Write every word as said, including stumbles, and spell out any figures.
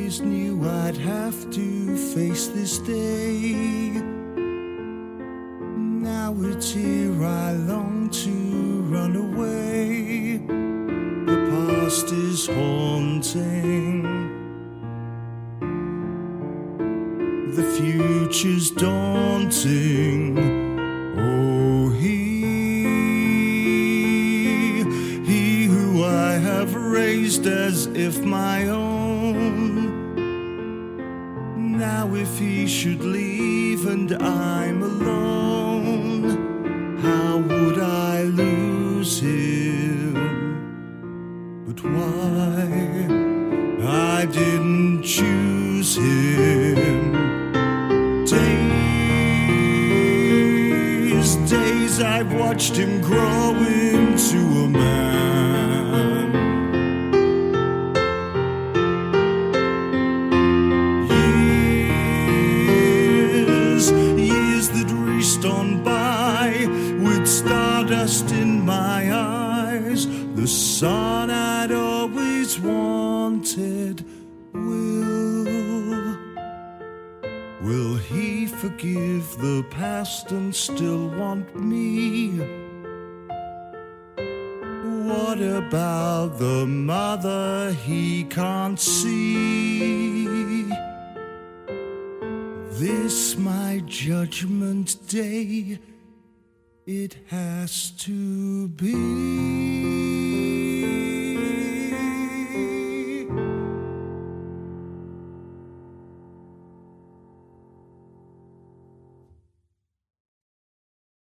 always knew I'd have to face this day. Now it's here, I long to run away. The past is haunting, the future's daunting. Oh, he, he who I have raised as if my own. Now if he should leave and I'm alone, how would I lose him? But why? I didn't choose him. Days, days I've watched him grow into a man. Years, years that raced on by with stardust in my eyes. The son I'd always wanted. Will, will he forgive the past and still want me? What about the mother he can't see? This my judgment day, it has to be.